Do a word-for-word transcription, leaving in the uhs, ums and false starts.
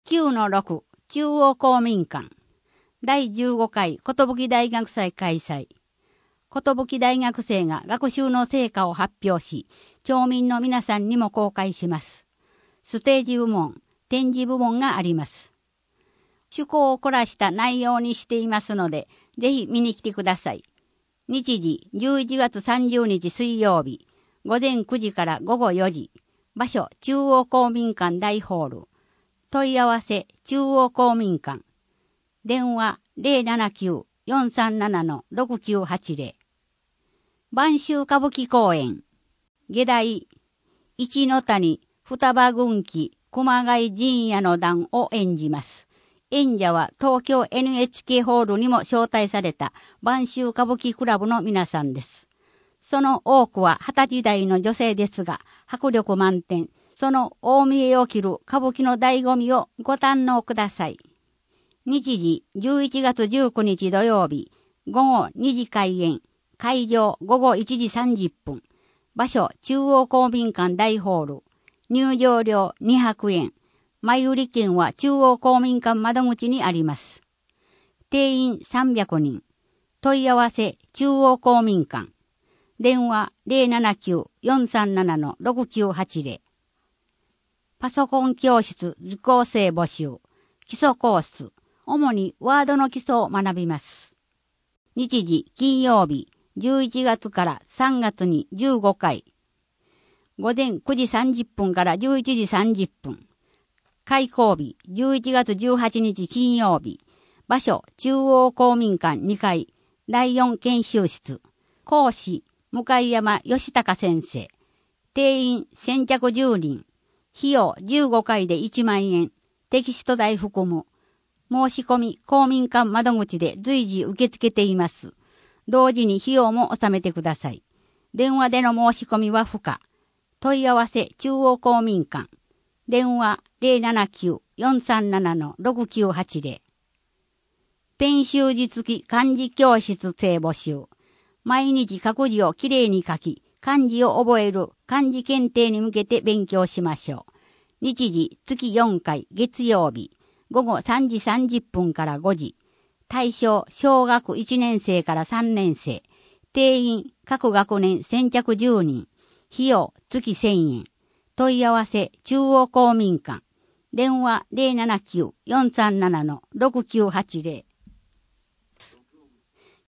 きゅうのろく 中央公民館だいじゅうごかい寿大学祭開催。寿大学生が学習の成果を発表し、町民の皆さんにも公開します。ステージ部門、展示部門があります。趣向を凝らした内容にしていますので、ぜひ見に来てください。日時じゅういちがつさんじゅうにち水曜日、午前くじから午後よじ。場所、中央公民館大ホール。問い合わせ、中央公民館。電話 ゼロななきゅう よんさんなな ろくきゅうはちゼロ。晩秋歌舞伎公演。下題、一の谷、双葉軍記、熊谷陣屋の段を演じます。演者は東京 エヌエイチケー ホールにも招待された晩秋歌舞伎クラブの皆さんです。その多くは二十歳代の女性ですが、迫力満点、その大見えを切る歌舞伎の醍醐味をご堪能ください。日時じゅういちがつじゅうくにち土曜日、午後にじ開演、会場午後いちじさんじゅっぷん、場所中央公民館大ホール、入場料にひゃくえん、前売り券は中央公民館窓口にあります。定員さんびゃくにん、問い合わせ中央公民館、電話 ゼロななきゅう よんさんなな ろくきゅうはちゼロ。パソコン教室受講生募集、基礎コース、主にワードの基礎を学びます。日時金曜日、じゅういちがつからさんがつにじゅうごかい。午前くじさんじゅっぷんからじゅういちじさんじゅっぷん。開講日、じゅういちがつじゅうはちにち金曜日。場所、中央公民館にかい、だいよん研修室。講師、向山義隆先生。定員先着じゅうにん。費用じゅうごかいでいちまんえん。テキスト代含む。申し込み公民館窓口で随時受け付けています。同時に費用も納めてください。電話での申し込みは不可。問い合わせ中央公民館。電話 ゼロななきゅう よんさんなな ろくきゅうはちゼロ。ペン習字付き漢字教室生募集。毎日書く字をきれいに書き、漢字を覚える漢字検定に向けて勉強しましょう。日時月よんかい月曜日、午後さんじさんじゅっぷんからごじ。対象小学いちねん生からさんねん生。定員各学年先着じゅうにん。費用月せんえん。問い合わせ中央公民館。電話 ゼロななきゅう よんさんなな ろくきゅうはちゼロ。